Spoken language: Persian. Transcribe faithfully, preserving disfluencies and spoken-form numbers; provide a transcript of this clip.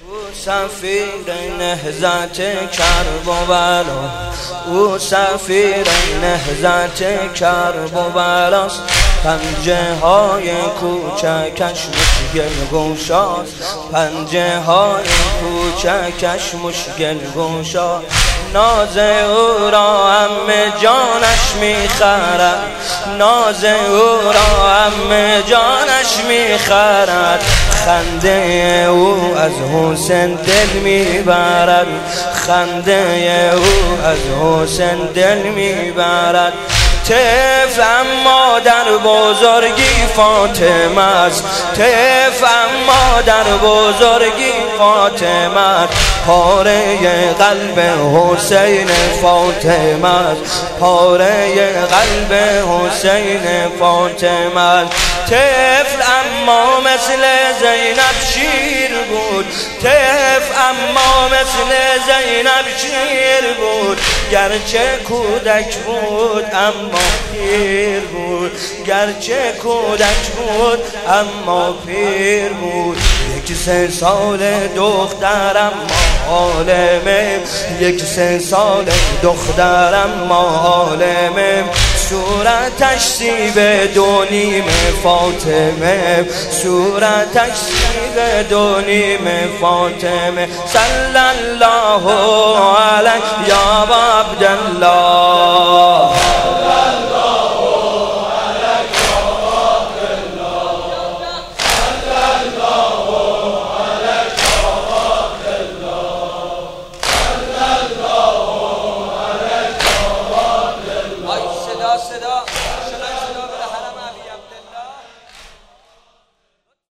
سفیر نهضت کربلا، او سفیر نهضت کربلاست. پنجه های کوچکش مشکل گوشاست، پنجه های کوچکش مشکل گوشاست. ناز او را همه جانش میخرد، ناز او را همه جانش میخرد. خنده او از حسین دل میبرد، خنده او از حسین دل میبرد. طفل اما در بزرگی فاطمه است، طفل اما در بزرگی فاطمه است. پاره قلب حسین فاطمه است، پاره قلب حسین فاطمه است. طفل اما مثل زینب شیر بود، طفل اما مثل زینب شیر بود. گرچه کودک بود اما پیر بود، گرچه کودک بود اما پیر بود. یک سه سال دخترم ما عالمه، یک سه سال دخترم ما عالمه. صورتش سیب دو نیم فاطمه، صورتش سیب دو نیم فاطمه. صلی الله علیه یا عبدالله.